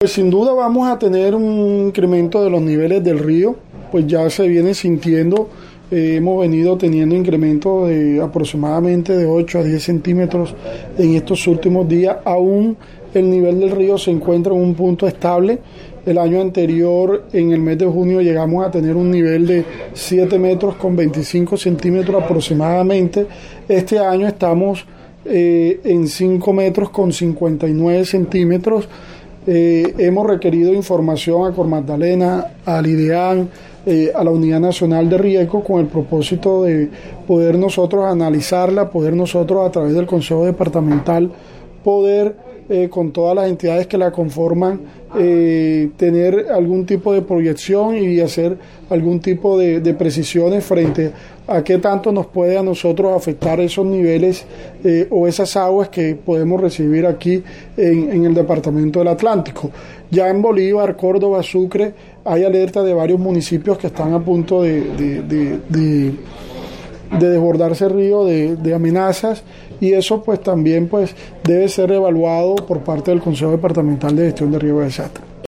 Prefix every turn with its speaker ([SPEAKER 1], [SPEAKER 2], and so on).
[SPEAKER 1] Pues sin duda vamos a tener un incremento de los niveles del río, pues ya se viene sintiendo, hemos venido teniendo incremento de aproximadamente de 8 a 10 centímetros en estos últimos días. Aún el nivel del río se encuentra en un punto estable. El año anterior, en el mes de junio, llegamos a tener un nivel de 7 metros con 25 centímetros aproximadamente. Este año estamos en 5 metros con 59 centímetros. Hemos requerido información a Cor Magdalena, al IDEAN, a la Unidad Nacional de Riesgo, con el propósito de poder nosotros analizarla, poder nosotros a través del Consejo Departamental poder con todas las entidades que la conforman tener algún tipo de proyección y hacer algún tipo de precisiones frente a qué tanto nos puede a nosotros afectar esos niveles o esas aguas que podemos recibir aquí en el departamento del Atlántico. Ya en Bolívar, Córdoba, Sucre hay alerta de varios municipios que están a punto de desbordarse el río, de amenazas, y eso pues también pues debe ser evaluado por parte del Consejo Departamental de Gestión de Riesgo de Desastre.